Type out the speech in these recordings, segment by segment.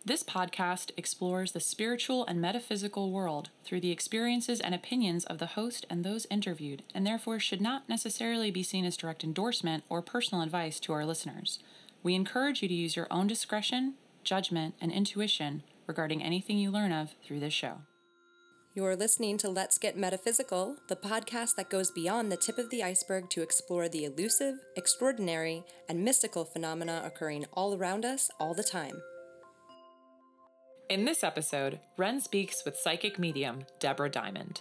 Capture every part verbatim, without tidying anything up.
This podcast explores the spiritual and metaphysical world through the experiences and opinions of the host and those interviewed, and therefore should not necessarily be seen as direct endorsement or personal advice to our listeners. We encourage you to use your own discretion, judgment, and intuition regarding anything you learn of through this show. You're listening to Let's Get Metaphysical, the podcast that goes beyond the tip of the iceberg to explore the elusive, extraordinary, and mystical phenomena occurring all around us all the time. In this episode, Ren speaks with psychic medium Deborah Diamond.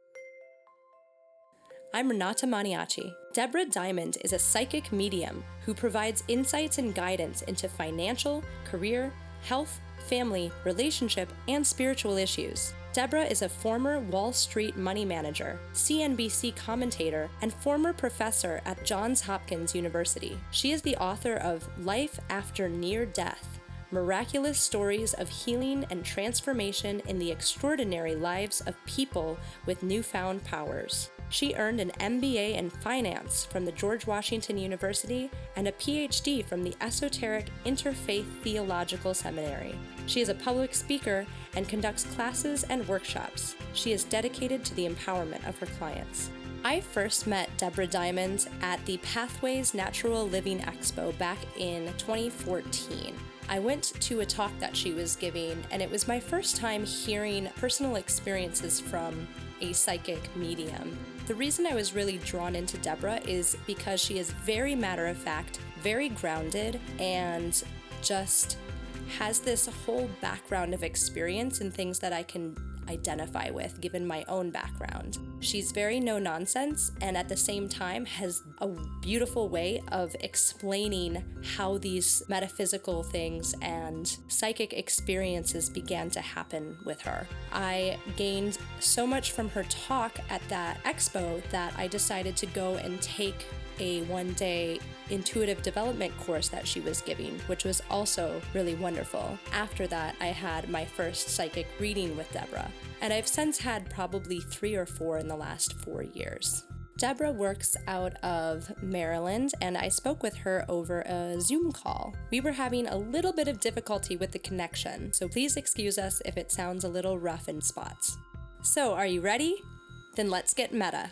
I'm Renata Maniaci. Deborah Diamond is a psychic medium who provides insights and guidance into financial, career, health, family, relationship, and spiritual issues. Deborah is a former Wall Street money manager, C N B C commentator, and former professor at Johns Hopkins University. She is the author of Life After Near Death: Miraculous Stories of Healing and Transformation in the Extraordinary Lives of People with Newfound Powers. She earned an M B A in finance from the George Washington University and a P H D from the Esoteric Interfaith Theological Seminary. She is a public speaker and conducts classes and workshops. She is dedicated to the empowerment of her clients. I first met Deborah Diamond at the Pathways Natural Living Expo back in twenty fourteen. I went to a talk that she was giving, and it was my first time hearing personal experiences from a psychic medium. The reason I was really drawn into Deborah is because she is very matter-of-fact, very grounded, and just has this whole background of experience and things that I can identify with given my own background. She's very no nonsense, and at the same time has a beautiful way of explaining how these metaphysical things and psychic experiences began to happen with her. I gained so much from her talk at that expo that I decided to go and take a one-day intuitive development course that she was giving, which was also really wonderful. After that, I had my first psychic reading with Deborah, and I've since had probably three or four in the last four years. Deborah works out of Maryland, and I spoke with her over a Zoom call. We were having a little bit of difficulty with the connection, so please excuse us if it sounds a little rough in spots. So, are you ready? Then let's get meta.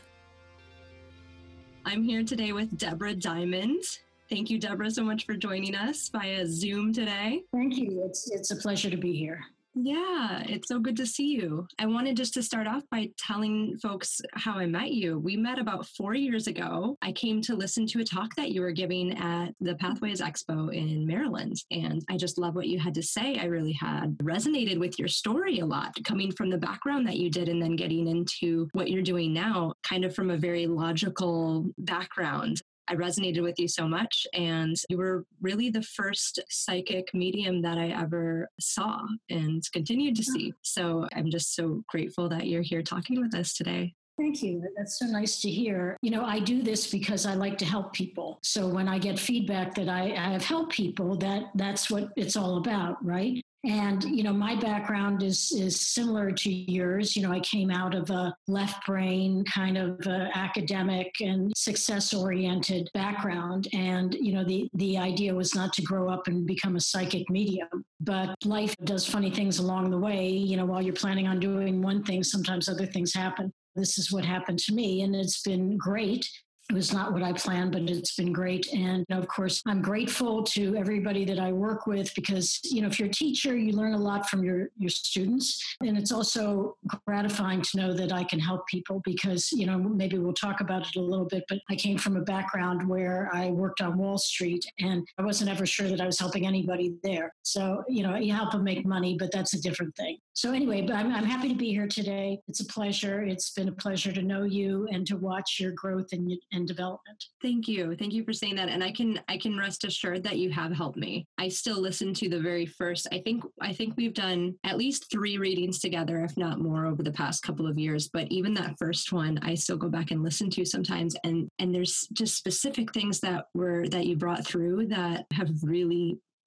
I'm here today with Deborah Diamond. Thank you, Deborah, so much for joining us via Zoom today. Thank you. It's it's a pleasure to be here. Yeah, it's so good to see you. I wanted just to start off by telling folks how I met you. We met about four years ago. I came to listen to a talk that you were giving at the Pathways Expo in Maryland, and I just love what you had to say. I really had resonated with your story a lot, coming from the background that you did and then getting into what you're doing now, kind of from a very logical background. I resonated with you so much, and you were really the first psychic medium that I ever saw and continued to see. So I'm just so grateful that you're here talking with us today. Thank you. That's so nice to hear. You know, I do this because I like to help people. So when I get feedback that I, I have helped people, that that's what it's all about, right? And, you know, my background is is similar to yours. You know, I came out of a left brain kind of uh, academic and success-oriented background. And, you know, the, the idea was not to grow up and become a psychic medium. But life does funny things along the way. You know, while you're planning on doing one thing, sometimes other things happen. This is what happened to me, and it's been great. It was not what I planned, but it's been great. And of course, I'm grateful to everybody that I work with because, you know, if you're a teacher, you learn a lot from your, your students. And it's also gratifying to know that I can help people because, you know, maybe we'll talk about it a little bit, but I came from a background where I worked on Wall Street and I wasn't ever sure that I was helping anybody there. So, you know, you help them make money, but that's a different thing. So anyway, but I'm, I'm happy to be here today. It's a pleasure. It's been a pleasure to know you and to watch your growth and, and development. Thank you. Thank you for saying that. And I can I can rest assured that you have helped me. I still listen to the very first, I think I think we've done at least three readings together, if not more, over the past couple of years. But even that first one, I still go back and listen to sometimes. And and there's just specific things that were that you brought through that have really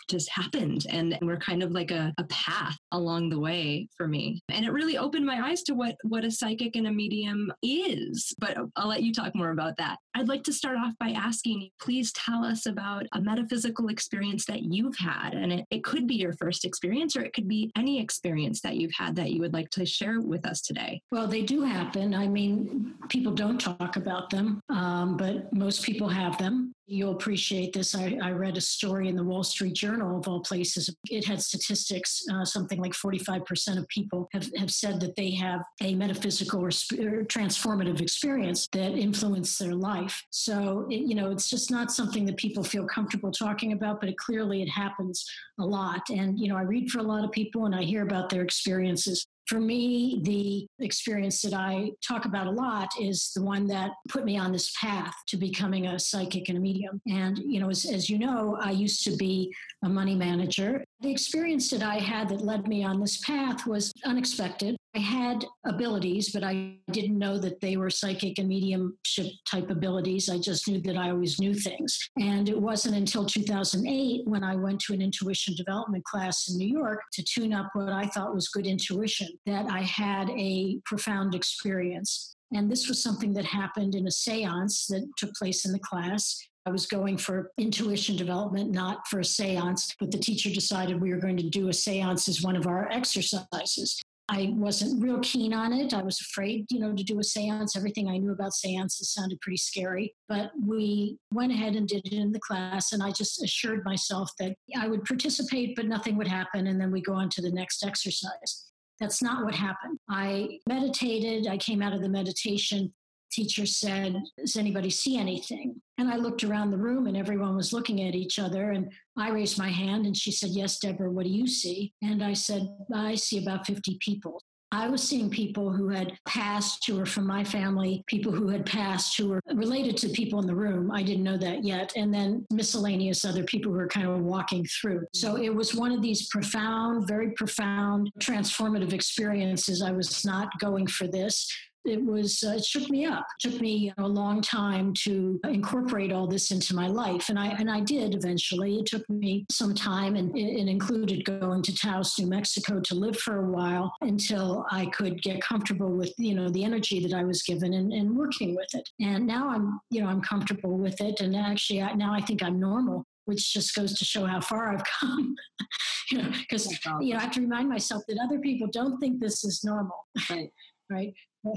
just happened and were kind of like a, a path along the way for me. And it really opened my eyes to what, what a psychic and a medium is. But I'll let you talk more about that. I'd like to start off by asking you, please tell us about a metaphysical experience that you've had. And it, it could be your first experience, or it could be any experience that you've had that you would like to share with us today. Well, they do happen. I mean, people don't talk about them, um, but most people have them. You'll appreciate this. I, I read a story in the Wall Street Journal, of all places. It had statistics, uh, something like forty-five percent of people have, have said that they have a metaphysical or, sp- or transformative experience that influenced their life. So, it, you know, it's just not something that people feel comfortable talking about, but it, clearly it happens a lot. And, you know, I read for a lot of people and I hear about their experiences. For me, the experience that I talk about a lot is the one that put me on this path to becoming a psychic and a medium. And, you know, as, as you know, I used to be a money manager. The experience that I had that led me on this path was unexpected. I had abilities, but I didn't know that they were psychic and mediumship type abilities. I just knew that I always knew things. And it wasn't until two thousand eight when I went to an intuition development class in New York to tune up what I thought was good intuition that I had a profound experience. And this was something that happened in a seance that took place in the class. I was going for intuition development, not for a seance, but the teacher decided we were going to do a seance as one of our exercises. I wasn't real keen on it. I was afraid, you know, to do a seance. Everything I knew about seances sounded pretty scary. But we went ahead and did it in the class, and I just assured myself that I would participate, but nothing would happen, and then we go on to the next exercise. That's not what happened. I meditated. I came out of the meditation. Teacher said, does anybody see anything? And I looked around the room and everyone was looking at each other. And I raised my hand and she said, yes, Deborah, what do you see? And I said, I see about fifty people. I was seeing people who had passed, who were from my family, people who had passed, who were related to people in the room. I didn't know that yet. And then miscellaneous other people who were kind of walking through. So it was one of these profound, very profound, transformative experiences. I was not going for this. It was, uh, it shook me up. It took me a long time to incorporate all this into my life. And I, and I did eventually. It took me some time, and it, it included going to Taos, New Mexico to live for a while until I could get comfortable with, you know, the energy that I was given and, and working with it. And now I'm, you know, I'm comfortable with it. And actually I, now I think I'm normal, which just goes to show how far I've come. you know, because, you know, I have to remind myself that other people don't think this is normal. Right. Right.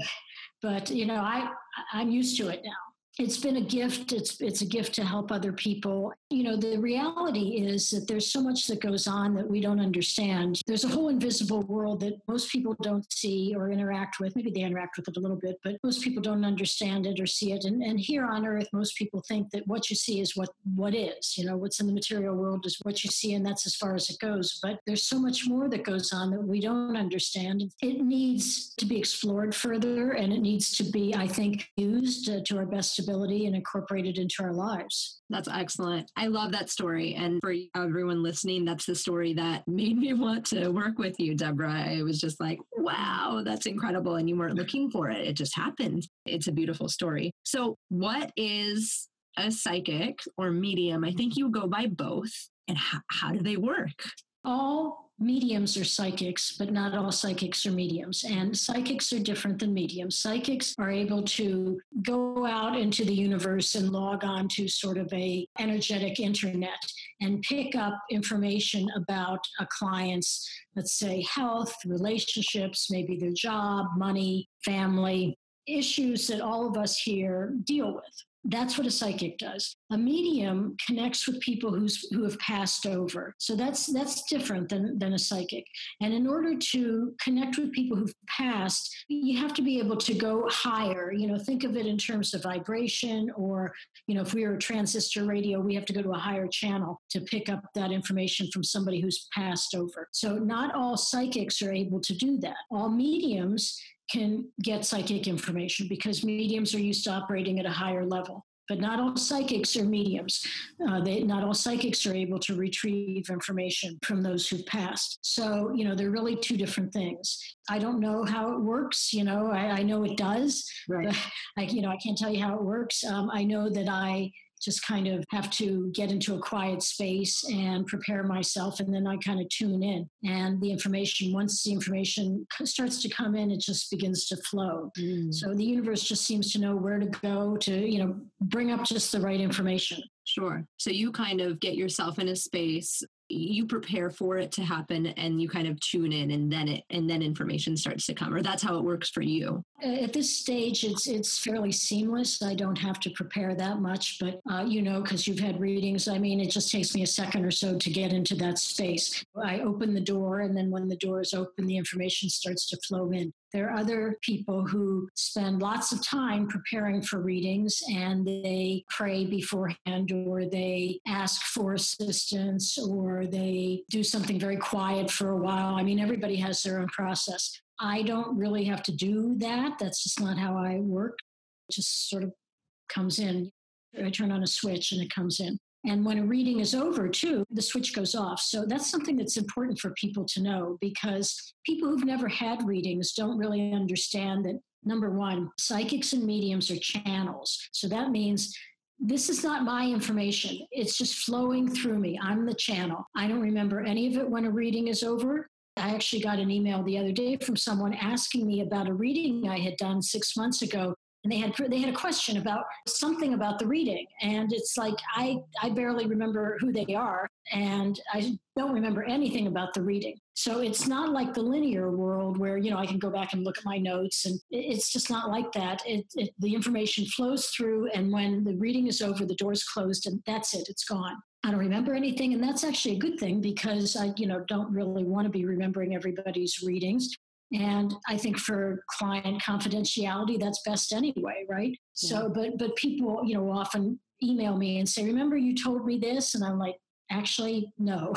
But, you know, I, I'm used to it now. It's been a gift. It's it's a gift to help other people. You know, the reality is that there's so much that goes on that we don't understand. There's a whole invisible world that most people don't see or interact with. Maybe they interact with it a little bit, but most people don't understand it or see it. And, and here on Earth, most people think that what you see is what, what is. You know, what's in the material world is what you see, and that's as far as it goes. But there's so much more that goes on that we don't understand. It needs to be explored further, and it needs to be, I think, used uh, to our best ability and incorporated into our lives. That's excellent. I love that story. And for everyone listening, that's the story that made me want to work with you, Deborah. It was just like, wow, that's incredible. And you weren't looking for it. It just happened. It's a beautiful story. So what is a psychic or medium? I think you go by both. And how, how do they work? All mediums are psychics, but not all psychics are mediums. And psychics are different than mediums. Psychics are able to go out into the universe and log on to sort of a energetic internet and pick up information about a client's, let's say, health, relationships, maybe their job, money, family, issues that all of us here deal with. That's what a psychic does. A medium connects with people who's, who have passed over. So that's that's different than, than a psychic. And in order to connect with people who've passed, you have to be able to go higher. You know, think of it in terms of vibration, or, you know, if we were a transistor radio, we have to go to a higher channel to pick up that information from somebody who's passed over. So not all psychics are able to do that. All mediums can get psychic information because mediums are used to operating at a higher level. But not all psychics are mediums. Uh, they, not all psychics are able to retrieve information from those who've passed. So, you know, they're really two different things. I don't know how it works. You know, I, I know it does. Right. But I, you know, I can't tell you how it works. Um, I know that I just kind of have to get into a quiet space and prepare myself. And then I kind of tune in. And the information, once the information starts to come in, it just begins to flow. Mm. So the universe just seems to know where to go to, you know, bring up just the right information. Sure. So you kind of get yourself in a space, you prepare for it to happen, and you kind of tune in, and then it and then information starts to come, or that's how it works for you. At this stage, it's it's fairly seamless. I don't have to prepare that much, but uh, you know, because you've had readings, I mean, it just takes me a second or so to get into that space. I open the door, and then when the door is open, the information starts to flow in. There are other people who spend lots of time preparing for readings, and they pray beforehand, or they ask for assistance, or they do something very quiet for a while. I mean, everybody has their own process. I don't really have to do that. That's just not how I work. It just sort of comes in. I turn on a switch and it comes in. And when a reading is over, too, the switch goes off. So that's something that's important for people to know, because people who've never had readings don't really understand that, number one, psychics and mediums are channels. So that means this is not my information. It's just flowing through me. I'm the channel. I don't remember any of it when a reading is over. I actually got an email the other day from someone asking me about a reading I had done six months ago. And they had they had a question about something about the reading. And it's like, I, I barely remember who they are. And I don't remember anything about the reading. So it's not like the linear world where, you know, I can go back and look at my notes. And it's just not like that. It, it, the information flows through. And when the reading is over, the door's closed, and that's it. It's gone. I don't remember anything. And that's actually a good thing, because I, you know, don't really want to be remembering everybody's readings. And I think for client confidentiality, that's best anyway, right? Yeah. So, but but people, you know, often email me and say, remember you told me this? And I'm like, actually, no.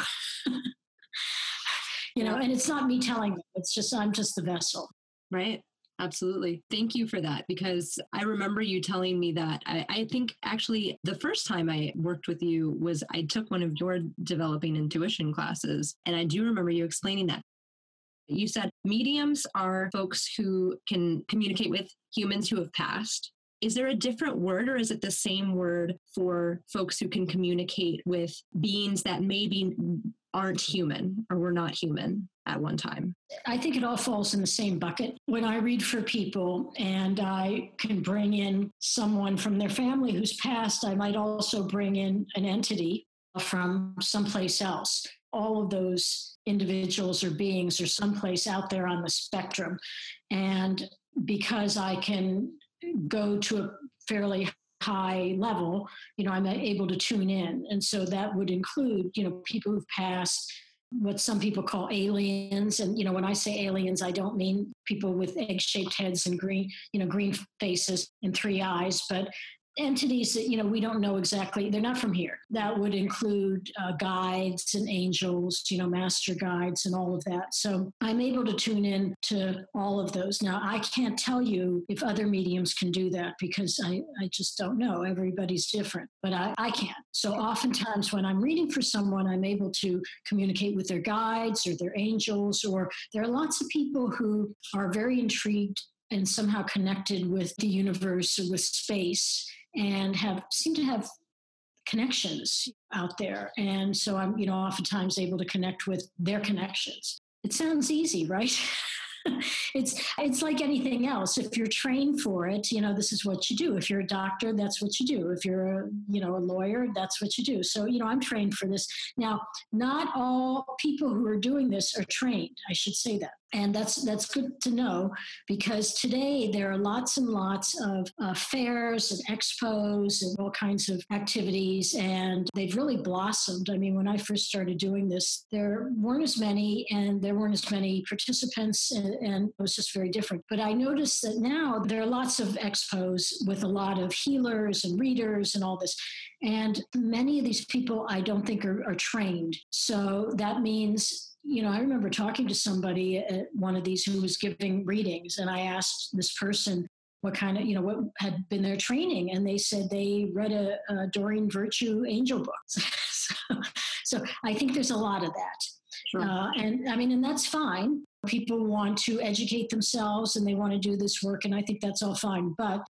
you know, and it's not me telling them. It's just, I'm just the vessel. Right. Absolutely. Thank you for that, because I remember you telling me that. I, I think actually the first time I worked with you was I took one of your developing intuition classes. And I do remember you explaining that. You said mediums are folks who can communicate with humans who have passed. Is there a different word, or is it the same word for folks who can communicate with beings that maybe aren't human or were not human at one time? I think it all falls in the same bucket. When I read for people and I can bring in someone from their family who's passed, I might also bring in an entity from someplace else. All of those individuals or beings are someplace out there on the spectrum. And because I can go to a fairly high level, you know, I'm able to tune in. And so that would include, you know, people who've passed, what some people call aliens. And, you know, when I say aliens, I don't mean people with egg-shaped heads and green, you know, green faces and three eyes, but entities that, you know, we don't know exactly, they're not from here. That would include uh, guides and angels, you know, master guides and all of that. So I'm able to tune in to all of those. Now, I can't tell you if other mediums can do that, because I, I just don't know. Everybody's different, but I, I can. So oftentimes when I'm reading for someone, I'm able to communicate with their guides or their angels, or there are lots of people who are very intrigued and somehow connected with the universe or with space, and have seem to have connections out there. And so I'm, you know, oftentimes able to connect with their connections. It sounds easy, right? it's it's like anything else. If you're trained for it, you know, this is what you do. If you're a doctor, that's what you do. If you're a, you know, a lawyer, that's what you do. So, you know, I'm trained for this. Now, not all people who are doing this are trained. I should say that. And that's that's good to know, because today there are lots and lots of uh, fairs and expos and all kinds of activities, and they've really blossomed. I mean, when I first started doing this, there weren't as many, and there weren't as many participants, and, and it was just very different. But I noticed that now there are lots of expos with a lot of healers and readers and all this. And many of these people I don't think are, are trained. So that means, you know, I remember talking to somebody at one of these who was giving readings, and I asked this person what kind of, you know, what had been their training. And they said they read a, a Doreen Virtue angel book. so, so I think there's a lot of that. Sure. Uh, and I mean, and that's fine. People want to educate themselves and they want to do this work, and I think that's all fine. But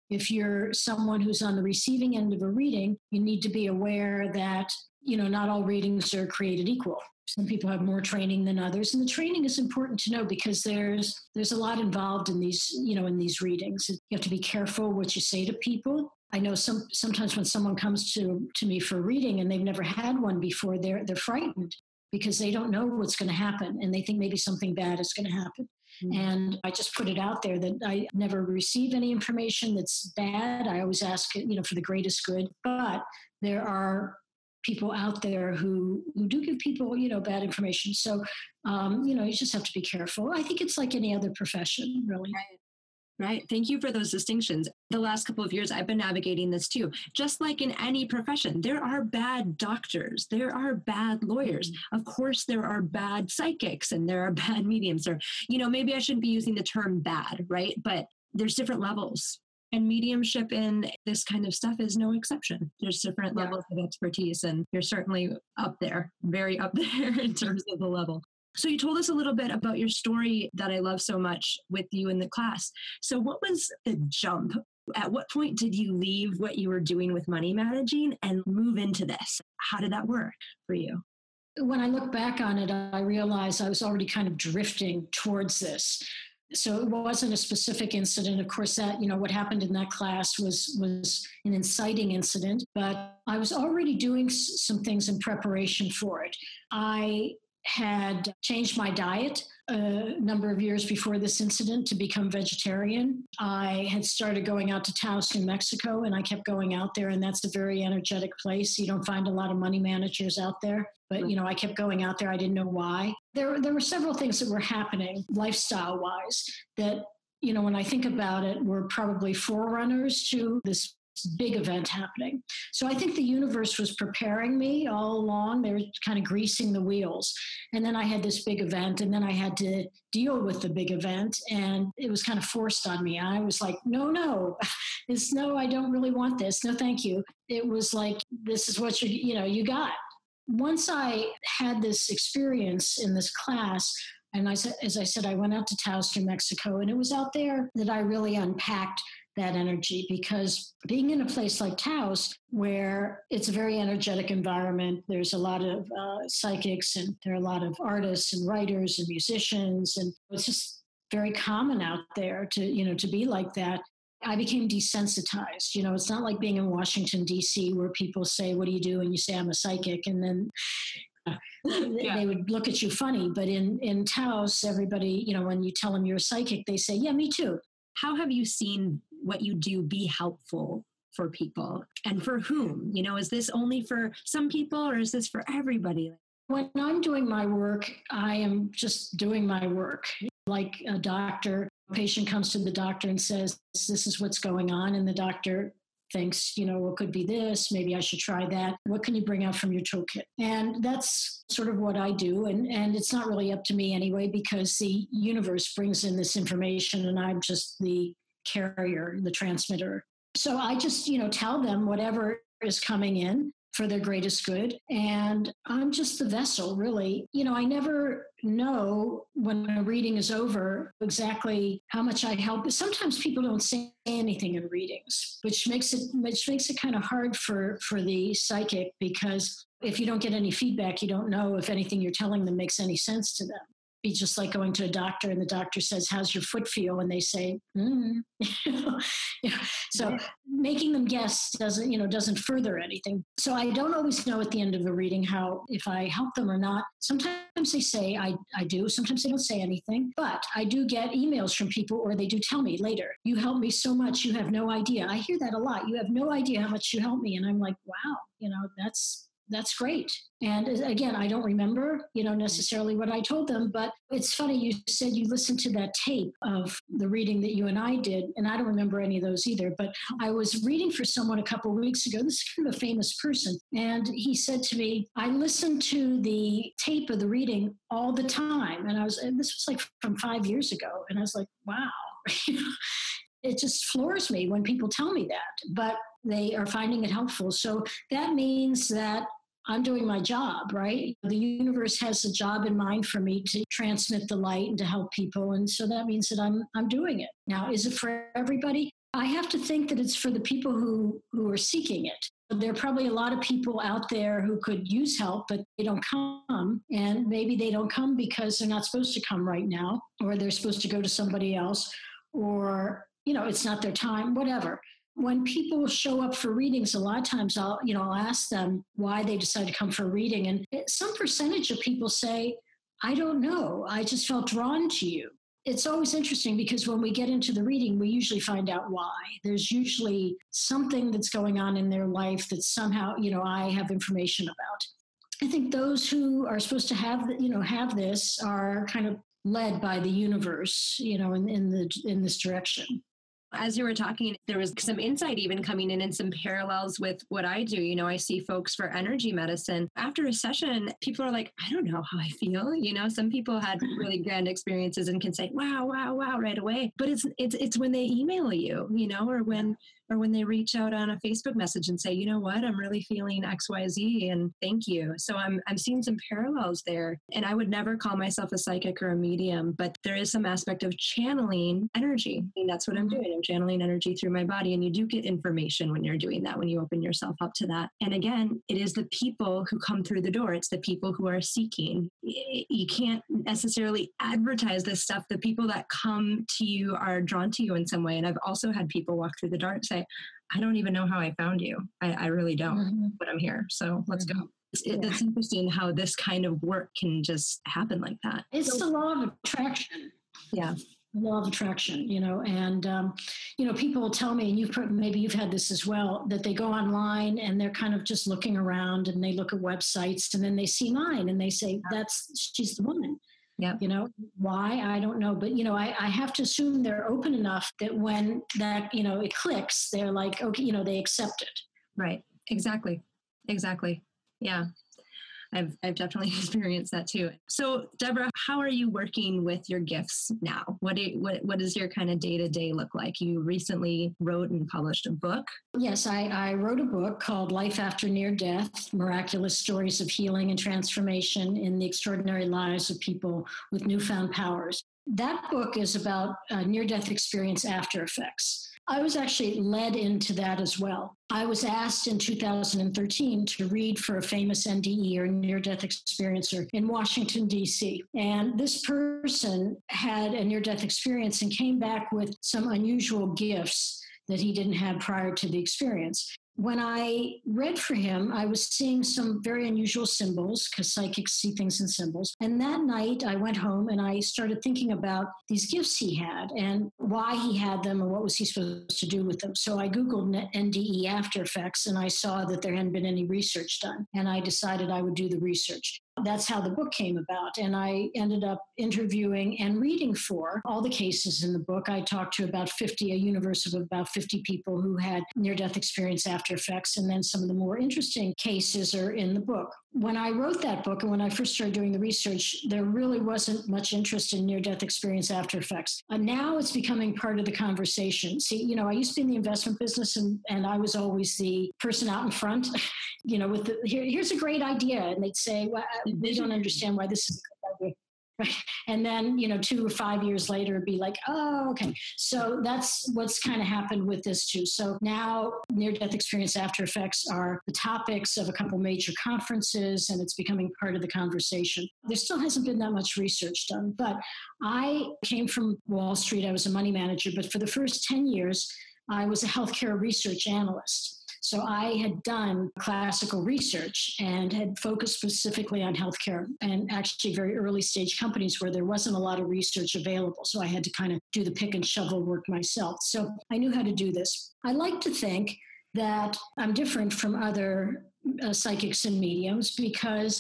If you're someone who's on the receiving end of a reading, you need to be aware that, you know, not all readings are created equal. Some people have more training than others. And the training is important to know because there's there's a lot involved in these, you know, in these readings. You have to be careful what you say to people. I know some sometimes when someone comes to, to me for a reading and they've never had one before, they're they're frightened because they don't know what's going to happen and they think maybe something bad is going to happen. Mm-hmm. And I just put it out there that I never receive any information that's bad. I always ask, you know, for the greatest good. But there are people out there who, who do give people, you know, bad information. So, um, you know, you just have to be careful. I think it's like any other profession, really. Right. Right. Thank you for those distinctions. The last couple of years, I've been navigating this too. Just like in any profession, there are bad doctors, there are bad lawyers. Mm-hmm. Of course, there are bad psychics and there are bad mediums. Or, you know, maybe I shouldn't be using the term bad, right? But there's different levels. And mediumship in this kind of stuff is no exception. There's different yeah. levels of expertise, and you're certainly up there, very up there in terms of the level. So you told us a little bit about your story that I love so much with you in the class. So what was the jump? At what point did you leave what you were doing with money managing and move into this? How did that work for you? When I look back on it, I realized I was already kind of drifting towards this. So it wasn't a specific incident. Of course, that, you know, what happened in that class was was an inciting incident, but I was already doing s- some things in preparation for it. I had changed my diet a number of years before this incident to become vegetarian. I had started going out to Taos, New Mexico, and I kept going out there, and that's a very energetic place. You don't find a lot of money managers out there, but, you know, I kept going out there. I didn't know why. There, there were several things that were happening lifestyle-wise that, you know, when I think about it, were probably forerunners to this big event happening. So I think the universe was preparing me all along. They were kind of greasing the wheels. And then I had this big event, and then I had to deal with the big event, and it was kind of forced on me. I was like, no, no, it's no, I don't really want this. No, thank you. It was like, this is what you, you know, you got. Once I had this experience in this class, and I said, as I said, I went out to Taos, New Mexico, and it was out there that I really unpacked that energy, because being in a place like Taos, where it's a very energetic environment, there's a lot of uh, psychics, and there are a lot of artists and writers and musicians, and it's just very common out there to, you know, to be like that. I became desensitized. You know, it's not like being in Washington, D C, where people say, what do you do? And you say, I'm a psychic. And then yeah. they would look at you funny. But in, in Taos, everybody, you know, when you tell them you're a psychic, they say, yeah, me too. How have you seen what you do be helpful for people, and for whom? You know, is this only for some people, or is this for everybody? When I'm doing my work, I am just doing my work. Like a doctor, a patient comes to the doctor and says, this is what's going on. And the doctor thinks, you know, what could be this? Maybe I should try that. What can you bring out from your toolkit? And that's sort of what I do. And, and it's not really up to me anyway, because the universe brings in this information and I'm just the carrier, the transmitter. So I just, you know, tell them whatever is coming in for their greatest good. And I'm just the vessel, really. You know, I never know when a reading is over exactly how much I help. Sometimes people don't say anything in readings, which makes it which makes it kind of hard for, for the psychic, because if you don't get any feedback, you don't know if anything you're telling them makes any sense to them. Be just like going to a doctor and the doctor says, how's your foot feel? And they say, mm. yeah. So yeah. Making them guess doesn't, you know, doesn't further anything. So I don't always know at the end of a reading how, if I help them or not. Sometimes they say I, I do. Sometimes they don't say anything, but I do get emails from people, or they do tell me later, you helped me so much. You have no idea. I hear that a lot. You have no idea how much you helped me. And I'm like, wow, you know, that's, that's great. And again, I don't remember, you know, necessarily what I told them, but it's funny. You said you listened to that tape of the reading that you and I did, and I don't remember any of those either, but I was reading for someone a couple of weeks ago. This is kind of a famous person. And he said to me, I listened to the tape of the reading all the time. And I was, and this was like from five years ago. And I was like, wow. It just floors me when people tell me that, but they are finding it helpful. So that means that I'm doing my job, right? The universe has a job in mind for me to transmit the light and to help people. And so that means that I'm I'm doing it. Now, is it for everybody? I have to think that it's for the people who, who are seeking it. There are probably a lot of people out there who could use help, but they don't come. And maybe they don't come because they're not supposed to come right now, or they're supposed to go to somebody else, or, you know, it's not their time, whatever. When people show up for readings, a lot of times I'll, you know, I'll ask them why they decide to come for a reading. And some percentage of people say, I don't know, I just felt drawn to you. It's always interesting because when we get into the reading, we usually find out why. There's usually something that's going on in their life that somehow, you know, I have information about. I think those who are supposed to have, you know, have this are kind of led by the universe, you know, in, in the in this direction. As you were talking, there was some insight even coming in and some parallels with what I do. You know, I see folks for energy medicine. After a session, people are like, I don't know how I feel. You know, some people had really grand experiences and can say, wow, wow, wow, right away. But it's it's it's when they email you, you know, or when or when they reach out on a Facebook message and say, you know what, I'm really feeling X Y Z and thank you. So I'm I'm seeing some parallels there. And I would never call myself a psychic or a medium, but there is some aspect of channeling energy. And that's what I'm doing. I'm channeling energy through my body. And you do get information when you're doing that, when you open yourself up to that. And again, it is the people who come through the door. It's the people who are seeking. You can't necessarily advertise this stuff. The people that come to you are drawn to you in some way. And I've also had people walk through the door and say, I don't even know how I found you. I, I really don't, mm-hmm. but I'm here. So let's mm-hmm. go. It's, it, it's interesting how this kind of work can just happen like that. It's so, the law of attraction. Yeah. The law of attraction, you know, and, um, you know, people will tell me, and you've maybe you've had this as well, that they go online and they're kind of just looking around and they look at websites and then they see mine and they say, that's, she's the woman. Yeah. You know, why? I don't know. But, you know, I, I have to assume they're open enough that when that, you know, it clicks, they're like, okay, you know, they accept it. Right. Exactly. Exactly. Yeah. I've, I've definitely experienced that too. So Deborah, how are you working with your gifts now? What do you, what, what does your kind of day-to-day look like? You recently wrote and published a book. Yes, I, I wrote a book called Life After Near Death, Miraculous Stories of Healing and Transformation in the Extraordinary Lives of People with Newfound Powers. That book is about uh, near-death experience after effects. I was actually led into that as well. I was asked in two thousand thirteen to read for a famous N D E or near-death experiencer in Washington, D C. And this person had a near-death experience and came back with some unusual gifts that he didn't have prior to the experience. When I read for him, I was seeing some very unusual symbols because psychics see things in symbols. And that night I went home and I started thinking about these gifts he had and why he had them and what was he supposed to do with them. So I Googled N D E after effects and I saw that there hadn't been any research done. And I decided I would do the research. That's how the book came about. And I ended up interviewing and reading for all the cases in the book. I talked to about fifty, a universe of about fifty people who had near-death experience after effects. And then some of the more interesting cases are in the book. When I wrote that book and when I first started doing the research, there really wasn't much interest in near-death experience after effects. And now it's becoming part of the conversation. See, you know, I used to be in the investment business and, and I was always the person out in front, you know, with the, here, here's a great idea. And they'd say, well, we don't understand why this is a good idea. Right. And then, you know, two or five years later, it'd be like, oh, okay. So that's what's kind of happened with this too. So now near-death experience after effects are the topics of a couple major conferences, and it's becoming part of the conversation. There still hasn't been that much research done, but I came from Wall Street. I was a money manager, but for the first ten years, I was a healthcare research analyst. So I had done classical research and had focused specifically on healthcare and actually very early stage companies where there wasn't a lot of research available. So I had to kind of do the pick and shovel work myself. So I knew how to do this. I like to think that I'm different from other uh, psychics and mediums because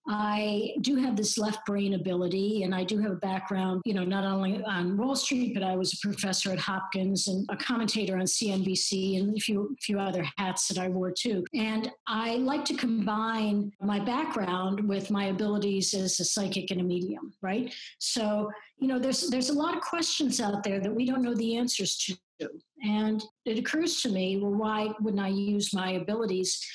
I do have this left brain ability, and I do have a background, you know, not only on Wall Street, but I was a professor at Hopkins and a commentator on C N B C and a few, few other hats that I wore too. And I like to combine my background with my abilities as a psychic and a medium, right? So, you know, there's there's a lot of questions out there that we don't know the answers to. And it occurs to me, well, why wouldn't I use my abilities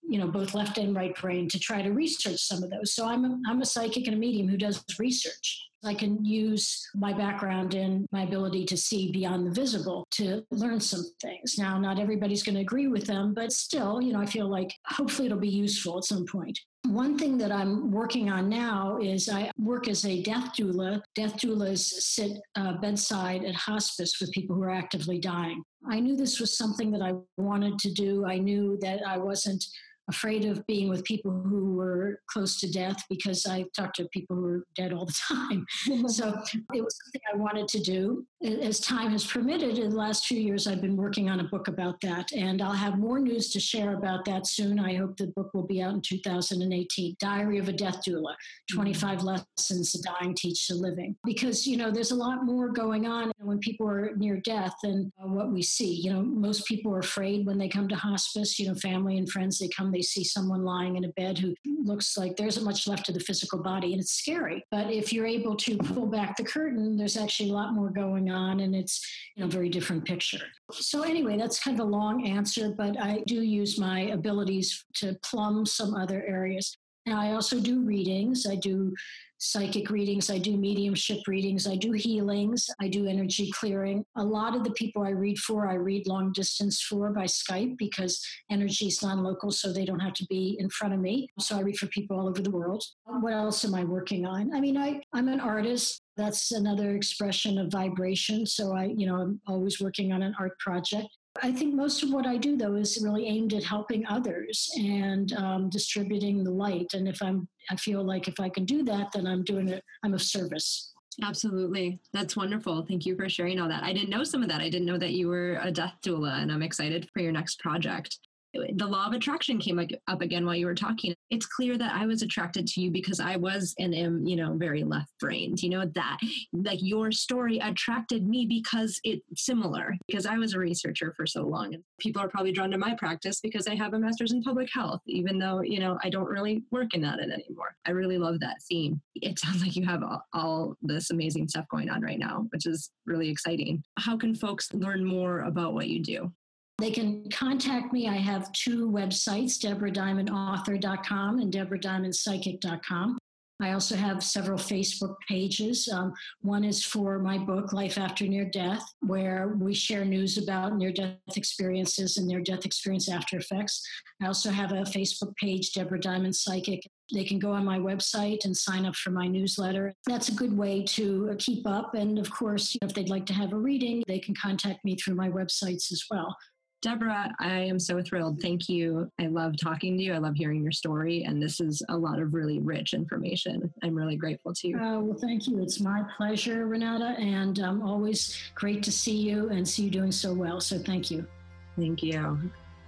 you know, both left and right brain to try to research some of those. So I'm a, I'm a psychic and a medium who does research. I can use my background and my ability to see beyond the visible to learn some things. Now, not everybody's going to agree with them, but still, you know, I feel like hopefully it'll be useful at some point. One thing that I'm working on now is I work as a death doula. Death doulas sit uh, bedside at hospice with people who are actively dying. I knew this was something that I wanted to do. I knew that I wasn't afraid of being with people who were close to death because I talked to people who were dead all the time. So it was something I wanted to do. As time has permitted, in the last few years, I've been working on a book about that, and I'll have more news to share about that soon. I hope the book will be out in two thousand eighteen. Diary of a Death Doula, twenty-five mm-hmm. Lessons the Dying Teach to Living. Because, you know, there's a lot more going on when people are near death than uh, what we see. You know, most people are afraid when they come to hospice. You know, family and friends, they come, they see someone lying in a bed who looks like there isn't much left of the physical body, and it's scary. But if you're able to pull back the curtain, there's actually a lot more going on, and it's, you know, a very different picture. So anyway, that's kind of a long answer, but I do use my abilities to plumb some other areas. And I also do readings. I do psychic readings. I do mediumship readings. I do healings. I do energy clearing. A lot of the people I read for, I read long distance for by Skype because energy is non-local, so they don't have to be in front of me. So I read for people all over the world. What else am I working on? I mean, I, I'm an artist. That's another expression of vibration. So I, you know, I'm always working on an art project. I think most of what I do, though, is really aimed at helping others and um, distributing the light. And if I'm, I feel like if I can do that, then I'm doing it, I'm of service. Absolutely. That's wonderful. Thank you for sharing all that. I didn't know some of that. I didn't know that you were a death doula, and I'm excited for your next project. The law of attraction came up again while you were talking. It's clear that I was attracted to you because I was and am, you know, very left-brained. You know, that like your story attracted me because it's similar, because I was a researcher for so long. And people are probably drawn to my practice because I have a master's in public health, even though, you know, I don't really work in that anymore. I really love that theme. It sounds like you have all, all this amazing stuff going on right now, which is really exciting. How can folks learn more about what you do? They can contact me. I have two websites, deborah diamond author dot com and deborah diamond psychic dot com. I also have several Facebook pages. Um, one is for my book, Life After Near Death, where we share news about near-death experiences and near-death experience after effects. I also have a Facebook page, Deborah Diamond Psychic. They can go on my website and sign up for my newsletter. That's a good way to keep up. And of course, if they'd like to have a reading, they can contact me through my websites as well. Deborah, I am so thrilled. Thank you. I love talking to you. I love hearing your story. And this is a lot of really rich information. I'm really grateful to you. Uh, well, thank you. It's my pleasure, Renata. And um, always great to see you and see you doing so well. So thank you. Thank you.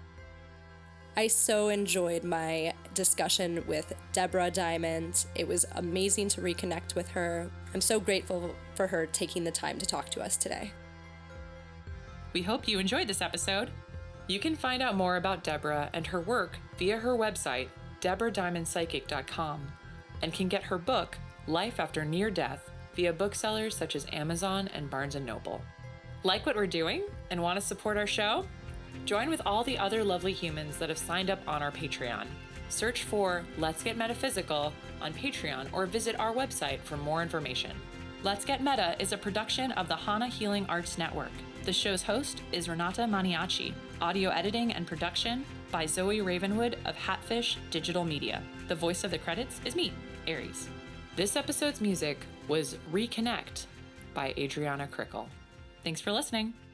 I so enjoyed my discussion with Deborah Diamond. It was amazing to reconnect with her. I'm so grateful for her taking the time to talk to us today. We hope you enjoyed this episode. You can find out more about Deborah and her work via her website, deborah diamond psychic dot com, and can get her book, Life After Near Death, via booksellers such as Amazon and Barnes and Noble. Like what we're doing and want to support our show? Join with all the other lovely humans that have signed up on our Patreon. Search for Let's Get Metaphysical on Patreon or visit our website for more information. Let's Get Meta is a production of the Hana Healing Arts Network. The show's host is Renata Maniaci. Audio editing and production by Zoe Ravenwood of Hatfish Digital Media. The voice of the credits is me, Aries. This episode's music was Reconnect by Adriana Crickle. Thanks for listening.